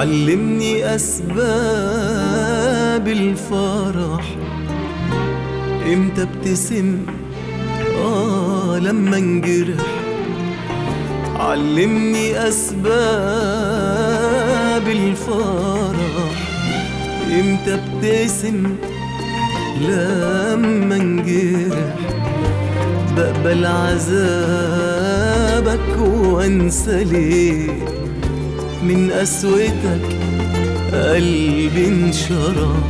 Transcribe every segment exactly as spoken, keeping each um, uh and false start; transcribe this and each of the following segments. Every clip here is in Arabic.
علمني أسباب الفرح، امتى ابتسم آه لما انجرح. علمني أسباب الفرح، امتى ابتسم لما انجرح. بقبل عذابك وانسى ليه، من قسوتك قلبي انشرح.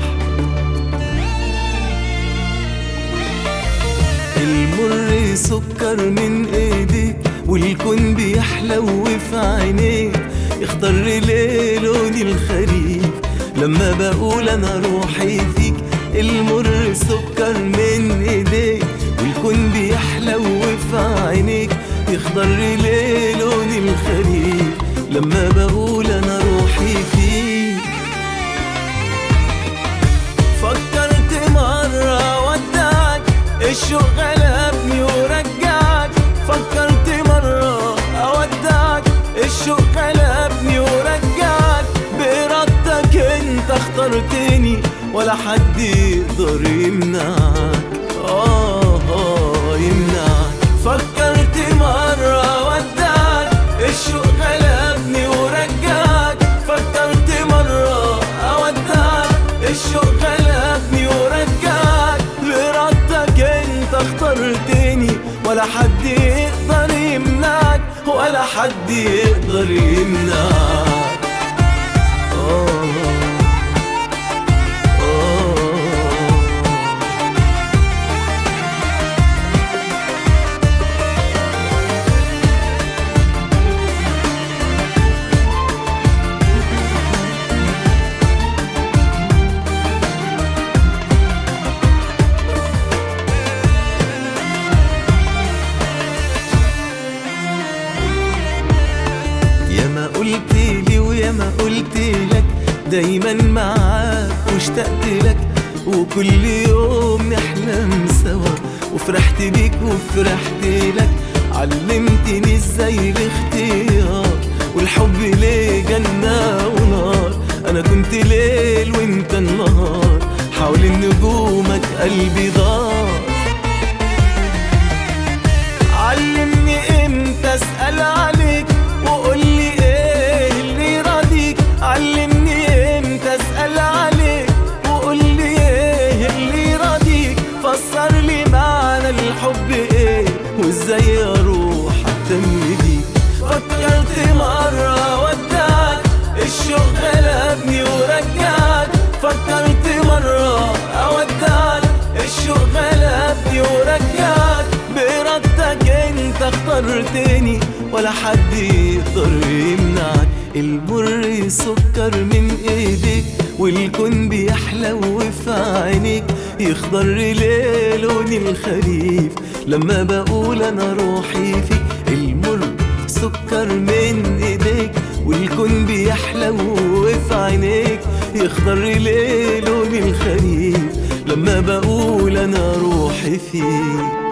المر سكر من ايديك، والكون بيحلو في عينيك. يخضر ليه لون الخريف لما بقول انا روحي فيك. المر سكر من ايديك، والكون بيحلو في عينيك. يخضر ليه لون الخريف لما بقول انا روحي فيك. فكرت مرة ودعك، الشوق غلبني ورجعك. فكرت مرة اودعك، الشوق غلبني ورجعك. بإرادتك انت اخترتني، ولا حد يقدر يمنعك آه آه يمنعك. فكرت مرة ودعك، الشوق غلبني ورجعك. فكرت مرة اودعك، الشوق غلبني ورجعك. بإرادتك انت اخترتني، ولا حد يقدر يمنعك، ولا حد يقدر يمنعك آه ياما قلتلي وياما قلتلك، دايما معاك واشتقت لك. وكل يوم نحلم سوا، وفرحت بيك وفرحت لك. علمتني ازاي الاختيار، والحب ليه جنة ونار. انا كنت ليل وانت النهار، حوالين نجومك قلبي دار. علمني امتى اسأل عليك، وقولي ايه اللي يراضيك. علمني امتى اسأل عليك، وقولي ايه اللي يراضيك. فسر لي معنى الحب ايه، وازاي اروح اهتم بيك. فكرت مرة ودعك، الشوق غلبني ورجعك. فكرت مرة اودعك، الشوق غلبني ورجعك. بإرادتك انت اخترتني، ولا حد يقدر يمنعك. المر سكر من ايديك، والكون بيحلو في عينيك. يخضر ليه لون الخريف لما بقول انا روحي فيك. المر سكر من ايديك، والكون بيحلو في عينيك. يخضر ليه لون الخريف لما بقول انا روحي فيك.